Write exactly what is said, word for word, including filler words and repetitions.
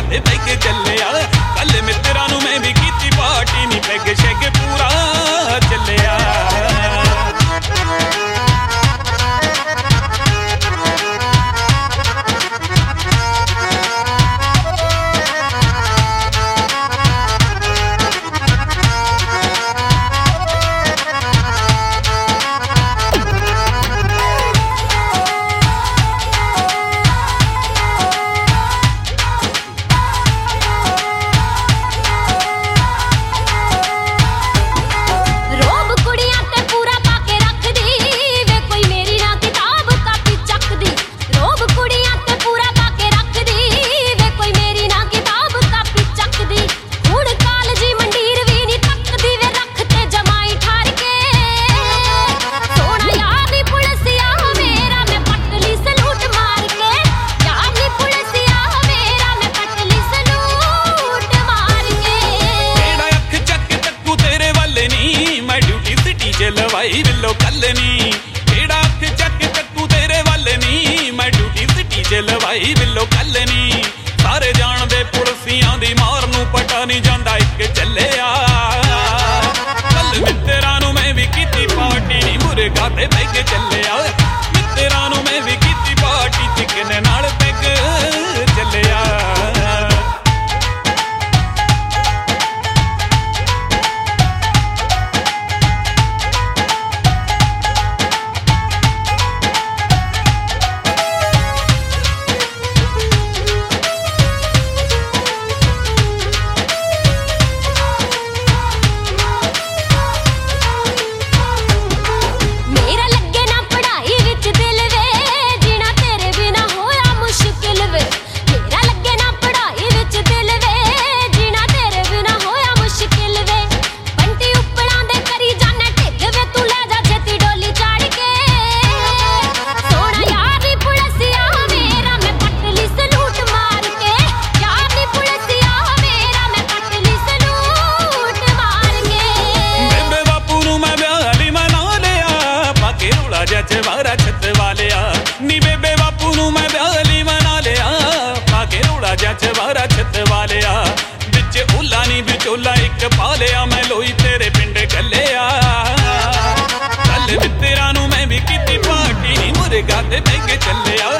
ते बह के चलिया कल मित्रा नू मैं भी कीती पार्टी नी पैग शैग पूरा चलिया लवाई बिलो कल नी केड़ा अख चक चक्कू तेरे वल नी मैं ड्यूटी सिटी च लवाई बिलो कल नी सारे जान दे पुलसियां दी मार नू पता नहीं जांदा इक चलिया कल मित्रा नू मैं भी कीती पार्टी नी मुर्गा ते बह के चलिया मित्रा नू मैं भी कीती पार्टी चिकन नाल पैग चलिया चवारा छत वालिया नी बेबे बापू नू मैं ब्याली मना लिया पाके रोड़ा जा चवारा छत वालिया बिच उला नी बिचोला एक पा लिया मैं लोई तेरे पिंड कलिया कल मित्रा नू मैं भी कीती पार्टी नी मुर्गा ते बह के चलिया